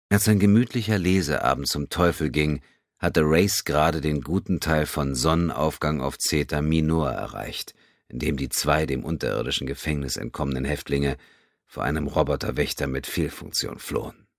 Als sein gemütlicher Leseabend zum Teufel ging, hatte Race gerade den guten Teil von Sonnenaufgang auf Zeta Minor erreicht, in dem die 2 dem unterirdischen Gefängnis entkommenen Häftlinge vor einem Roboterwächter mit Fehlfunktion flohen.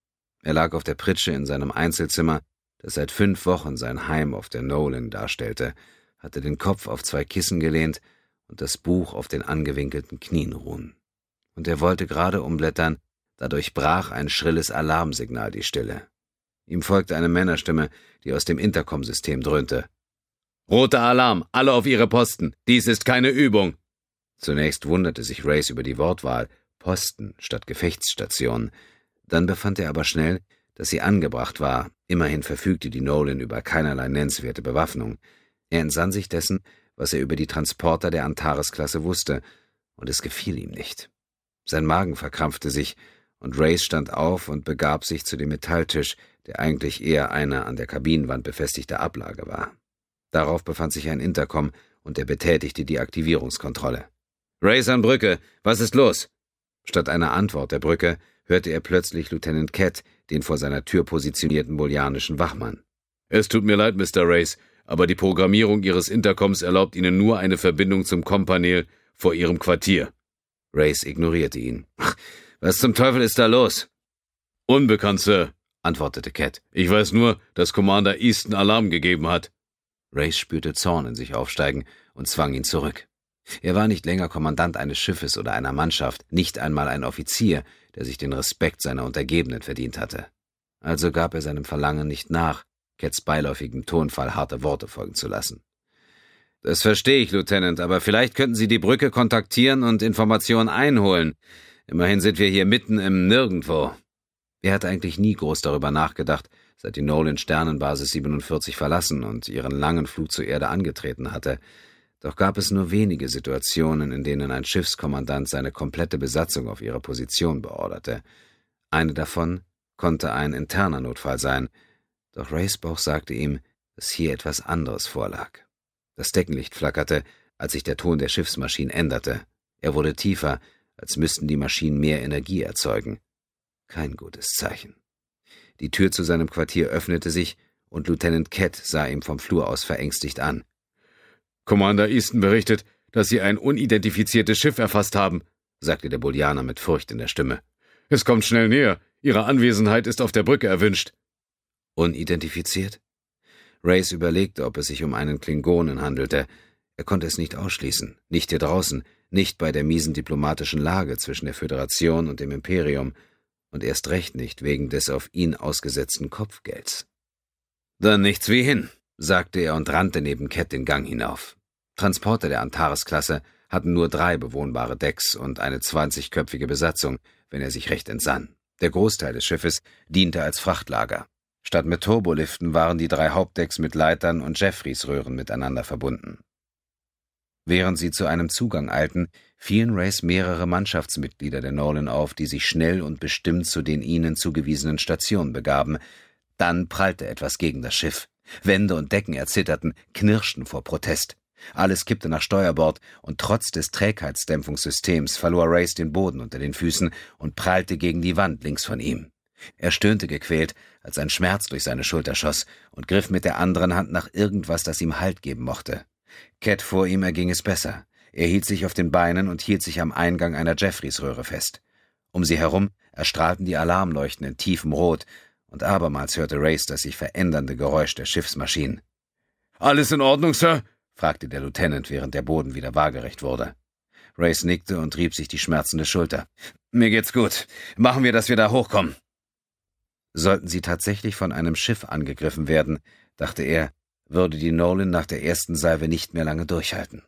Er lag auf der Pritsche in seinem Einzelzimmer, das seit 5 Wochen sein Heim auf der Nolan darstellte, hatte den Kopf auf 2 Kissen gelehnt und das Buch auf den angewinkelten Knien ruhen. Und er wollte gerade umblättern, da durchbrach ein schrilles Alarmsignal die Stille. Ihm folgte eine Männerstimme, die aus dem Intercom-System dröhnte. »Roter Alarm, alle auf ihre Posten, dies ist keine Übung!« Zunächst wunderte sich Race über die Wortwahl, Posten statt Gefechtsstation. Dann befand er aber schnell, dass sie angebracht war, immerhin verfügte die Nolan über keinerlei nennenswerte Bewaffnung. Er entsann sich dessen, was er über die Transporter der Antares-Klasse wusste, und es gefiel ihm nicht. Sein Magen verkrampfte sich, und Race stand auf und begab sich zu dem Metalltisch, der eigentlich eher eine an der Kabinenwand befestigte Ablage war. Darauf befand sich ein Intercom, und er betätigte die Aktivierungskontrolle. »Race an Brücke, was ist los?« Statt einer Antwort der Brücke hörte er plötzlich Lieutenant Cat, den vor seiner Tür positionierten bolianischen Wachmann. »Es tut mir leid, Mr. Race, aber die Programmierung Ihres Intercoms erlaubt Ihnen nur eine Verbindung zum Com-Panel vor Ihrem Quartier.« Race ignorierte ihn. »Was zum Teufel ist da los?« »Unbekannt, Sir«, antwortete Cat. »Ich weiß nur, dass Commander Easton Alarm gegeben hat.« Race spürte Zorn in sich aufsteigen und zwang ihn zurück. Er war nicht länger Kommandant eines Schiffes oder einer Mannschaft, nicht einmal ein Offizier, der sich den Respekt seiner Untergebenen verdient hatte. Also gab er seinem Verlangen nicht nach, Cats beiläufigem Tonfall harte Worte folgen zu lassen. »Das verstehe ich, Lieutenant, aber vielleicht könnten Sie die Brücke kontaktieren und Informationen einholen. Immerhin sind wir hier mitten im Nirgendwo.« Er hatte eigentlich nie groß darüber nachgedacht, seit die Nolan Sternenbasis 47 verlassen und ihren langen Flug zur Erde angetreten hatte. Doch gab es nur wenige Situationen, in denen ein Schiffskommandant seine komplette Besatzung auf ihre Position beorderte. Eine davon konnte ein interner Notfall sein, doch Rays Bauch sagte ihm, dass hier etwas anderes vorlag. Das Deckenlicht flackerte, als sich der Ton der Schiffsmaschinen änderte. Er wurde tiefer, als müssten die Maschinen mehr Energie erzeugen. Kein gutes Zeichen. Die Tür zu seinem Quartier öffnete sich, und Lieutenant Cat sah ihm vom Flur aus verängstigt an. »Commander Easton berichtet, dass Sie ein unidentifiziertes Schiff erfasst haben«, sagte der Bolianer mit Furcht in der Stimme. »Es kommt schnell näher. Ihre Anwesenheit ist auf der Brücke erwünscht.« »Unidentifiziert?« Race überlegte, ob es sich um einen Klingonen handelte. Er konnte es nicht ausschließen, nicht hier draußen, nicht bei der miesen diplomatischen Lage zwischen der Föderation und dem Imperium, und erst recht nicht wegen des auf ihn ausgesetzten Kopfgelds. »Dann nichts wie hin«, sagte er und rannte neben Cat den Gang hinauf. Transporter der Antares-Klasse hatten nur 3 bewohnbare Decks und eine 20-köpfige Besatzung, wenn er sich recht entsann. Der Großteil des Schiffes diente als Frachtlager. Statt mit Turboliften waren die 3 Hauptdecks mit Leitern und Jeffreys-Röhren miteinander verbunden. Während sie zu einem Zugang eilten, fielen Race mehrere Mannschaftsmitglieder der Nolan auf, die sich schnell und bestimmt zu den ihnen zugewiesenen Stationen begaben. Dann prallte etwas gegen das Schiff. Wände und Decken erzitterten, knirschten vor Protest. Alles kippte nach Steuerbord, und trotz des Trägheitsdämpfungssystems verlor Race den Boden unter den Füßen und prallte gegen die Wand links von ihm. Er stöhnte gequält, als ein Schmerz durch seine Schulter schoss, und griff mit der anderen Hand nach irgendwas, das ihm Halt geben mochte. Cat vor ihm erging es besser. Er hielt sich auf den Beinen und hielt sich am Eingang einer Jeffreys-Röhre fest. Um sie herum erstrahlten die Alarmleuchten in tiefem Rot, und abermals hörte Race das sich verändernde Geräusch der Schiffsmaschinen. »Alles in Ordnung, Sir?« fragte der Lieutenant, während der Boden wieder waagerecht wurde. Race nickte und rieb sich die schmerzende Schulter. »Mir geht's gut. Machen wir, dass wir da hochkommen.« Sollten sie tatsächlich von einem Schiff angegriffen werden, dachte er, würde die Nolan nach der ersten Salve nicht mehr lange durchhalten.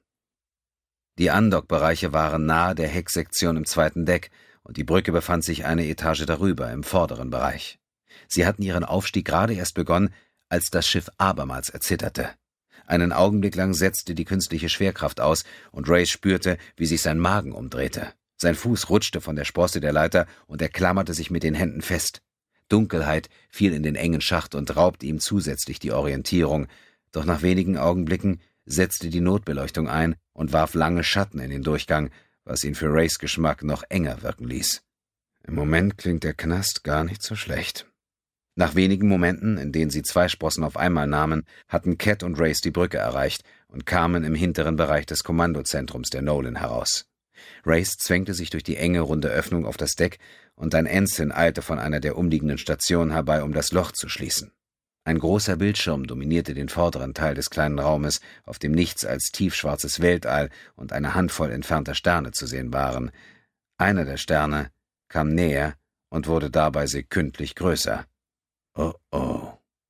Die Andockbereiche waren nahe der Hecksektion im 2. Deck, und die Brücke befand sich eine Etage darüber, im vorderen Bereich. Sie hatten ihren Aufstieg gerade erst begonnen, als das Schiff abermals erzitterte. Einen Augenblick lang setzte die künstliche Schwerkraft aus, und Race spürte, wie sich sein Magen umdrehte. Sein Fuß rutschte von der Sprosse der Leiter, und er klammerte sich mit den Händen fest. Dunkelheit fiel in den engen Schacht und raubte ihm zusätzlich die Orientierung, doch nach wenigen Augenblicken setzte die Notbeleuchtung ein und warf lange Schatten in den Durchgang, was ihn für Rays Geschmack noch enger wirken ließ. Im Moment klingt der Knast gar nicht so schlecht, Nach wenigen Momenten, in denen sie 2 Sprossen auf einmal nahmen, hatten Cat und Race die Brücke erreicht und kamen im hinteren Bereich des Kommandozentrums der Nolan heraus. Race zwängte sich durch die enge, runde Öffnung auf das Deck und ein Ensign eilte von einer der umliegenden Stationen herbei, um das Loch zu schließen. Ein großer Bildschirm dominierte den vorderen Teil des kleinen Raumes, auf dem nichts als tiefschwarzes Weltall und eine Handvoll entfernter Sterne zu sehen waren. Einer der Sterne kam näher und wurde dabei sekündlich größer. Oh oh.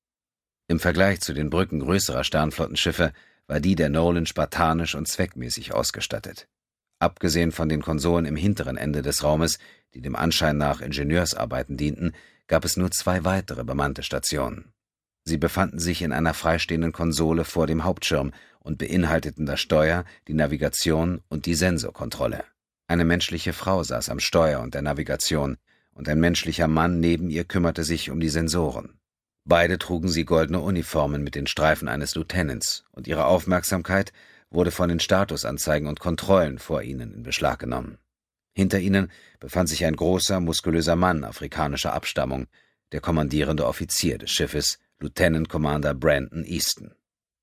Im Vergleich zu den Brücken größerer Sternflottenschiffe war die der Nolan spartanisch und zweckmäßig ausgestattet. Abgesehen von den Konsolen im hinteren Ende des Raumes, die dem Anschein nach Ingenieursarbeiten dienten, gab es nur 2 weitere bemannte Stationen. Sie befanden sich in einer freistehenden Konsole vor dem Hauptschirm und beinhalteten das Steuer, die Navigation und die Sensorkontrolle. Eine menschliche Frau saß am Steuer und der Navigation, und ein menschlicher Mann neben ihr kümmerte sich um die Sensoren. Beide trugen sie goldene Uniformen mit den Streifen eines Lieutenants, und ihre Aufmerksamkeit wurde von den Statusanzeigen und Kontrollen vor ihnen in Beschlag genommen. Hinter ihnen befand sich ein großer, muskulöser Mann afrikanischer Abstammung, der kommandierende Offizier des Schiffes, Lieutenant Commander Brandon Easton.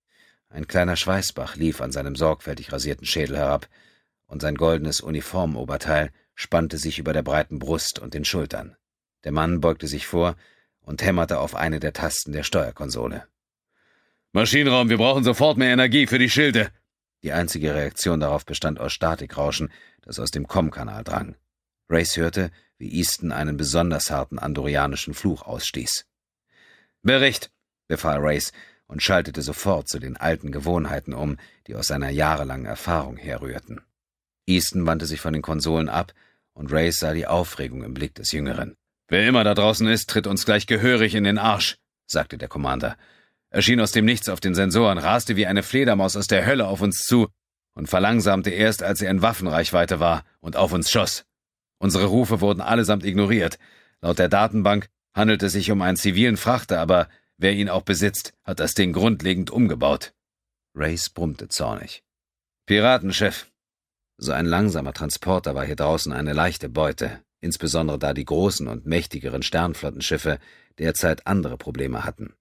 Ein kleiner Schweißbach lief an seinem sorgfältig rasierten Schädel herab, und sein goldenes Uniformoberteil spannte sich über der breiten Brust und den Schultern. Der Mann beugte sich vor und hämmerte auf eine der Tasten der Steuerkonsole. »Maschinenraum, wir brauchen sofort mehr Energie für die Schilde!« Die einzige Reaktion darauf bestand aus Statikrauschen, das aus dem COM-Kanal drang. Race hörte, wie Easton einen besonders harten andorianischen Fluch ausstieß. »Bericht«, befahl Race und schaltete sofort zu den alten Gewohnheiten um, die aus seiner jahrelangen Erfahrung herrührten. Easton wandte sich von den Konsolen ab, und Race sah die Aufregung im Blick des Jüngeren. »Wer immer da draußen ist, tritt uns gleich gehörig in den Arsch«, sagte der Commander. Er schien aus dem Nichts auf den Sensoren, raste wie eine Fledermaus aus der Hölle auf uns zu und verlangsamte erst, als er in Waffenreichweite war und auf uns schoss. Unsere Rufe wurden allesamt ignoriert. Laut der Datenbank handelt es sich um einen zivilen Frachter, aber wer ihn auch besitzt, hat das Ding grundlegend umgebaut.« Race brummte zornig. »Piratenschiff.« So ein langsamer Transporter war hier draußen eine leichte Beute, insbesondere da die großen und mächtigeren Sternflottenschiffe derzeit andere Probleme hatten.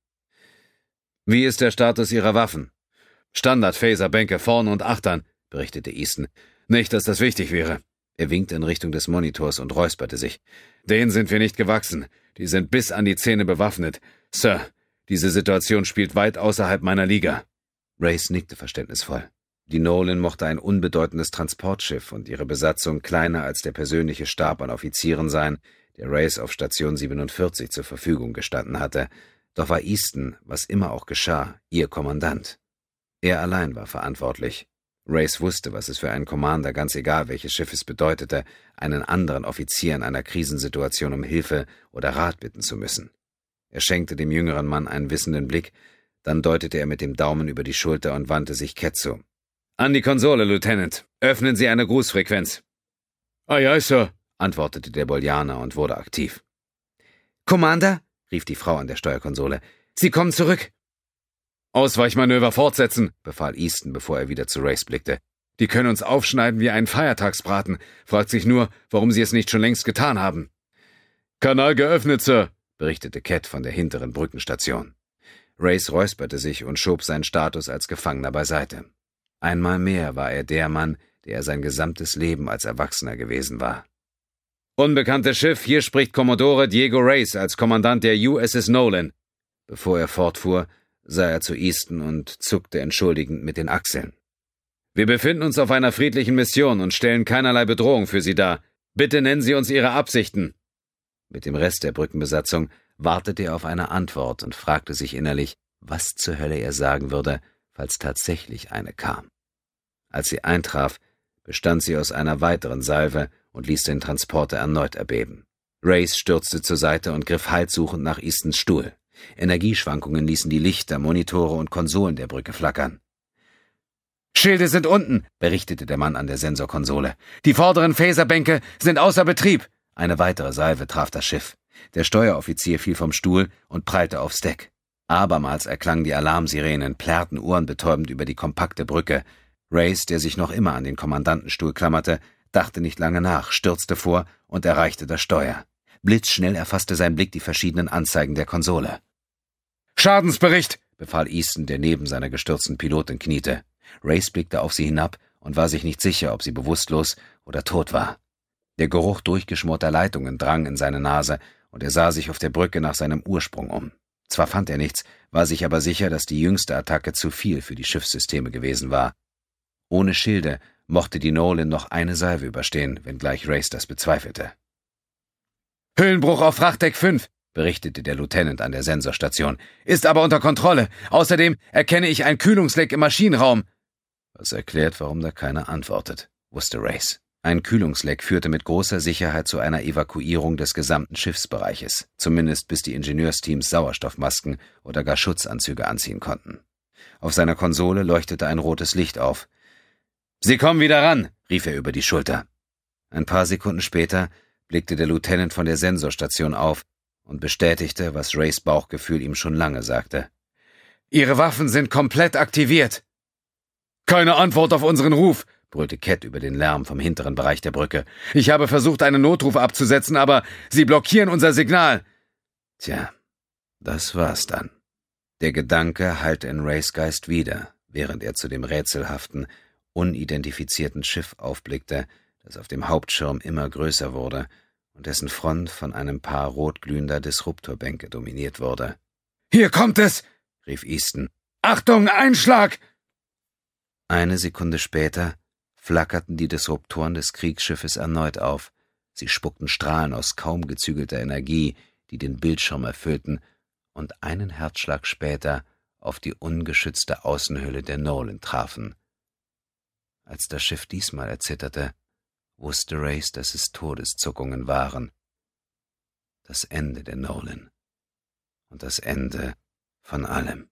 »Wie ist der Status Ihrer Waffen?« »Standard-Phaserbänke vorn und achtern«, berichtete Easton. »Nicht, dass das wichtig wäre.« Er winkte in Richtung des Monitors und räusperte sich. »Denen sind wir nicht gewachsen. Die sind bis an die Zähne bewaffnet. Sir, diese Situation spielt weit außerhalb meiner Liga.« Race nickte verständnisvoll. Die Nolan mochte ein unbedeutendes Transportschiff und ihre Besatzung kleiner als der persönliche Stab an Offizieren sein, der Race auf Station 47 zur Verfügung gestanden hatte. Doch war Easton, was immer auch geschah, ihr Kommandant. Er allein war verantwortlich. Race wusste, was es für einen Commander, ganz egal welches Schiff es bedeutete, einen anderen Offizier in einer Krisensituation um Hilfe oder Rat bitten zu müssen. Er schenkte dem jüngeren Mann einen wissenden Blick, dann deutete er mit dem Daumen über die Schulter und wandte sich Cat zu. »An die Konsole, Lieutenant. Öffnen Sie eine Grußfrequenz.« »Aye, aye, Sir«, antwortete der Bolianer und wurde aktiv. »Commander«, rief die Frau an der Steuerkonsole, »Sie kommen zurück!« »Ausweichmanöver fortsetzen«, befahl Easton, bevor er wieder zu Race blickte. »Die können uns aufschneiden wie einen Feiertagsbraten. Fragt sich nur, warum sie es nicht schon längst getan haben.« »Kanal geöffnet, Sir«, berichtete Cat von der hinteren Brückenstation. Race räusperte sich und schob seinen Status als Gefangener beiseite. Einmal mehr war er der Mann, der er sein gesamtes Leben als Erwachsener gewesen war. »Unbekanntes Schiff, hier spricht Commodore Diego Race als Kommandant der USS Nolan.« Bevor er fortfuhr, sah er zu Easton und zuckte entschuldigend mit den Achseln. »Wir befinden uns auf einer friedlichen Mission und stellen keinerlei Bedrohung für Sie dar. Bitte nennen Sie uns Ihre Absichten.« Mit dem Rest der Brückenbesatzung wartete er auf eine Antwort und fragte sich innerlich, was zur Hölle er sagen würde, falls tatsächlich eine kam. Als sie eintraf, bestand sie aus einer weiteren Salve und ließ den Transporter erneut erbeben. Race stürzte zur Seite und griff halssuchend nach Eastons Stuhl. Energieschwankungen ließen die Lichter, Monitore und Konsolen der Brücke flackern. »Schilde sind unten«, berichtete der Mann an der Sensorkonsole. »Die vorderen Phaserbänke sind außer Betrieb.« Eine weitere Salve traf das Schiff. Der Steueroffizier fiel vom Stuhl und prallte aufs Deck. Abermals erklangen die Alarmsirenen, plärrten ohrenbetäubend über die kompakte Brücke. Race, der sich noch immer an den Kommandantenstuhl klammerte, dachte nicht lange nach, stürzte vor und erreichte das Steuer. Blitzschnell erfasste sein Blick die verschiedenen Anzeigen der Konsole. »Schadensbericht«, befahl Easton, der neben seiner gestürzten Pilotin kniete. Race blickte auf sie hinab und war sich nicht sicher, ob sie bewusstlos oder tot war. Der Geruch durchgeschmorter Leitungen drang in seine Nase, und er sah sich auf der Brücke nach seinem Ursprung um. Zwar fand er nichts, war sich aber sicher, dass die jüngste Attacke zu viel für die Schiffssysteme gewesen war. Ohne Schilde mochte die Nolan noch eine Salve überstehen, wenngleich Race das bezweifelte. »Höhenbruch auf Frachtdeck 5«, berichtete der Lieutenant an der Sensorstation. »Ist aber unter Kontrolle. Außerdem erkenne ich ein Kühlungsleck im Maschinenraum.« Was erklärt, warum da keiner antwortet, wusste Race. Ein Kühlungsleck führte mit großer Sicherheit zu einer Evakuierung des gesamten Schiffsbereiches, zumindest bis die Ingenieursteams Sauerstoffmasken oder gar Schutzanzüge anziehen konnten. Auf seiner Konsole leuchtete ein rotes Licht auf. »Sie kommen wieder ran«, rief er über die Schulter. Ein paar Sekunden später blickte der Lieutenant von der Sensorstation auf und bestätigte, was Rays Bauchgefühl ihm schon lange sagte. »Ihre Waffen sind komplett aktiviert.« »Keine Antwort auf unseren Ruf«, brüllte Cat über den Lärm vom hinteren Bereich der Brücke. »Ich habe versucht, einen Notruf abzusetzen, aber sie blockieren unser Signal.« Tja, das war's dann. Der Gedanke hallte in Rays Geist wieder, während er zu dem rätselhaften, unidentifizierten Schiff aufblickte, das auf dem Hauptschirm immer größer wurde und dessen Front von einem Paar rotglühender Disruptorbänke dominiert wurde. »Hier kommt es«, rief Easton. »Achtung, Einschlag!« Eine Sekunde später flackerten die Disruptoren des Kriegsschiffes erneut auf. Sie spuckten Strahlen aus kaum gezügelter Energie, die den Bildschirm erfüllten, und einen Herzschlag später auf die ungeschützte Außenhülle der Nolan trafen. Als das Schiff diesmal erzitterte, wusste Race, dass es Todeszuckungen waren. Das Ende der Nolan und das Ende von allem.